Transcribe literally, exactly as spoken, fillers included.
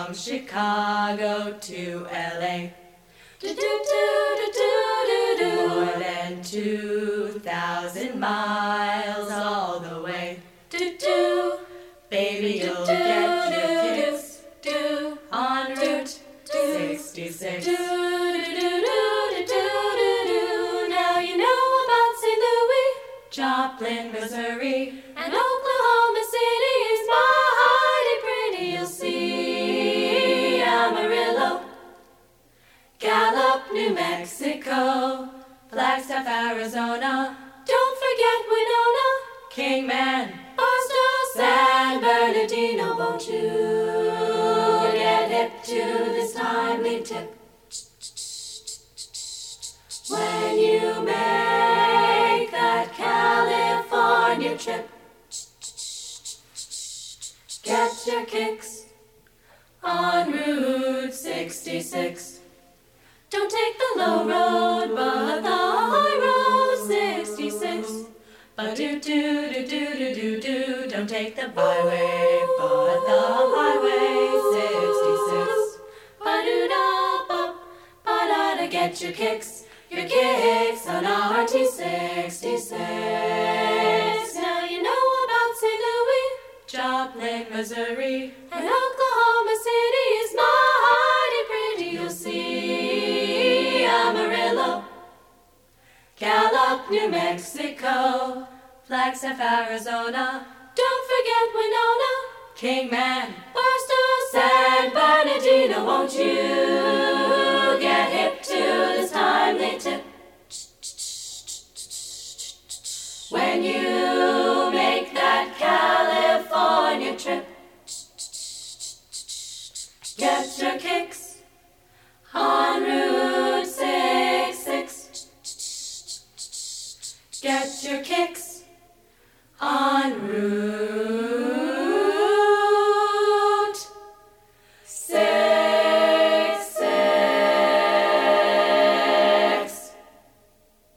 from Chicago to L A. More than two thousand miles all the way. Baby, you'll get your kicks on Route sixty-six. Now you know about Saint Louis, Joplin, Missouri, and Oklahoma City is mighty pretty. You'll see Amarillo, Gallup, New Mexico, Flagstaff, Arizona. Don't forget Winona, Kingman, Barstow, San Bernardino. Won't you get hip to this timely tip? When you make that California trip, get your kicks on Route sixty-six. Don't take the low road, but the high road, sixty-six. Ba-do-do-do-do-do-do-do. Don't take the byway, but the highway, sixty-six. Ba-do-da-ba, ba-da-da. Get your kicks, your kicks on R T sixty-six. Now you know about Saint Louis, Joplin, Missouri, and Oklahoma City is mighty pretty. You'll see Amarillo, Gallup, New Mexico, Flagstaff, Arizona. Don't forget Winona, Kingman, Barstow, San Bernardino. Won't you get hip to this timely tip? When you make that California trip.